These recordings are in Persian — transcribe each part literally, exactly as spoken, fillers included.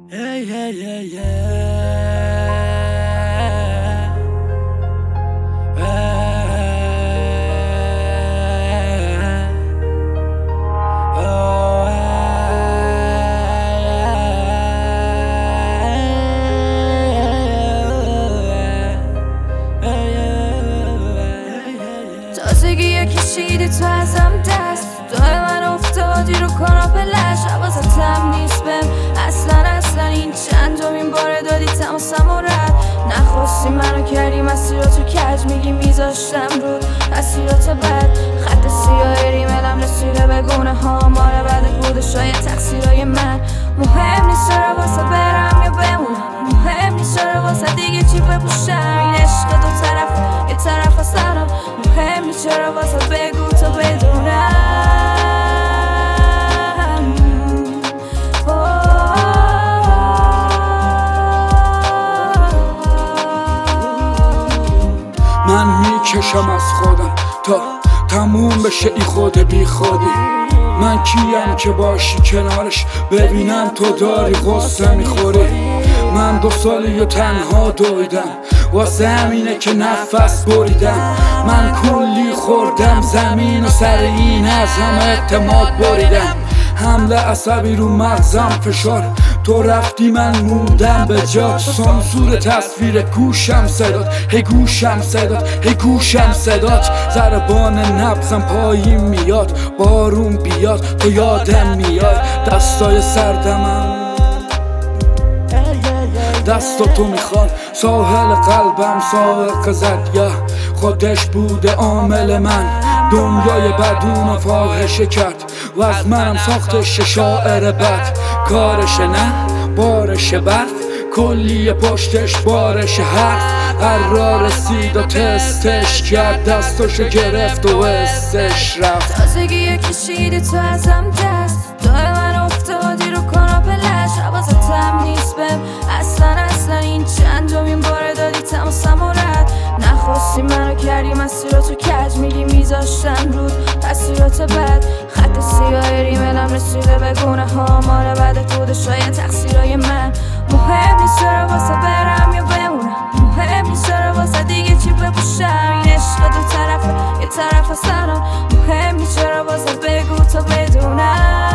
Hey, hey, hey, yeah. Oh, تازگی کشیدی تو ازم دست دای من افتادی رو کاناپلش حواسم نیست بهم اصلا اصلا این چندمین باره دادی تماسم و رد نخواستی منو کردی مسیراتو کج میگی میذاشتم رو تاثیرات بد خط سیاه ریملم رسیده به گونه ها مال بعدت بوده شاید تقصیرای من مهم نیست چرا واسه برم یا بمونم مهم نیست چرا واسه دیگه چی بپوشم این عشق دو طرف یه طرف سرم مهم نیست چرا واسه بگو تا بدونم من میکشم از خودم تا تموم بشه ای خود بی خودی من کیم که باشی کنارش ببینم تو داری غصه میخوری من دو سالی و تنها دویدم واسه همینه که نفس بریدم من کلی خوردم زمین و سر این از همه اعتماد بریدم حمله عصبی رو مغزم فشار تو رفتی من موندم به جا سانسور تصویر گوشم صدات هی گوشم صدات هی گوشم صدات ضربان نبضم پایین میاد بارون بیاد تو یادم میاد دستای سردمم دستا تو میخواد ساحل قلبم سائق زد خودش بوده عامل من دنیای بدون فاحشه کرد و از منم ساختش شاعر بد کارش نه بارش برف کلی پشتش بارش حرف قرار رسید و تستش کرد دستاشو گرفت و استش رفت تازگی کشیدی تو ازم دست دای من افتادی رو کاناپلش حواسم نیست بهم اصلا اصلا این چندمین باره دادی تماسم و رد نخواستی منو کردی مسیراتو کج میگی میذاشتم رود تاثیرات بد خط سیاه ریملم رسیده به گونه ها مال بعدت بوده شاید تقصیرای من مهم نیست چرا واسه برم یا بمونم مهم نیست چرا واسه دیگه چی بپوشم این عشق دو طرفه یه طرف سرم مهم نیست چرا واسه بگو تا بدونم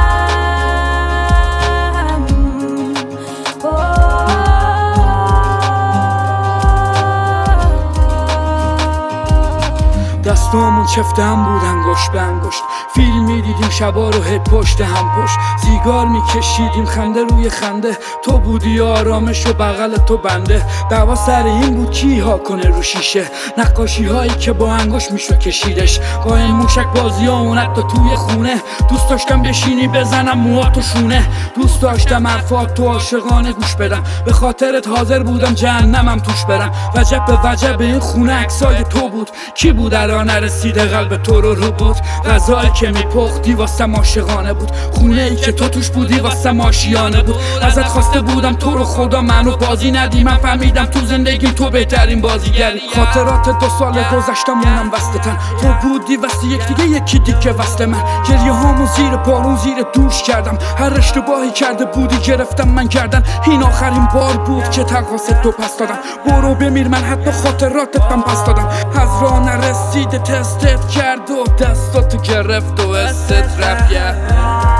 دستامون چفته هم بود انگشت به انگشت فیلم میدیدیم شبا رو هی پشت هم پشت سیگار میکشیدیم خنده روی خنده تو بودی آرامش و بغل تو بنده دعوا سر این بود کی ها کنه رو شیشه نقاشی هایی که با انگشت میشد کشیدش با این موشک بازی ها اون حتی توی خونه دوست داشتم بشینی بزنم موها تو شونه دوست داشتم حرفات تو عاشقانه گوش بدم به خاطرت حاضر بودم جهنمم توش برم وجب به وجب این خونه عکسای تو بود کی بود الان نرسیده قلب تو رو رو بود غذایی که میپختی واسه عاشقانه بود خونه ای که تو توش بودی واسه آشیانه بود ازت خواسته بودم تو رو خدا منو بازی ندی من فهمیدم تو زندگیم تو بهترین بازیگری خاطرات دو سال گذشتم مونم وسط تن تو بودی واسه یک دیگه یکی دیگه واسه من گریه هامو زیر بارون زیر دوش کردم هر اشتباهی کرده بودی گرفتم من گردن این آخرین بار بود که تقاصد تو پس دادم برو بمیر من حتی خاطراتت من پس دادم از راه نرسیده تستت کرد و دستاتو گرفت و استت رفت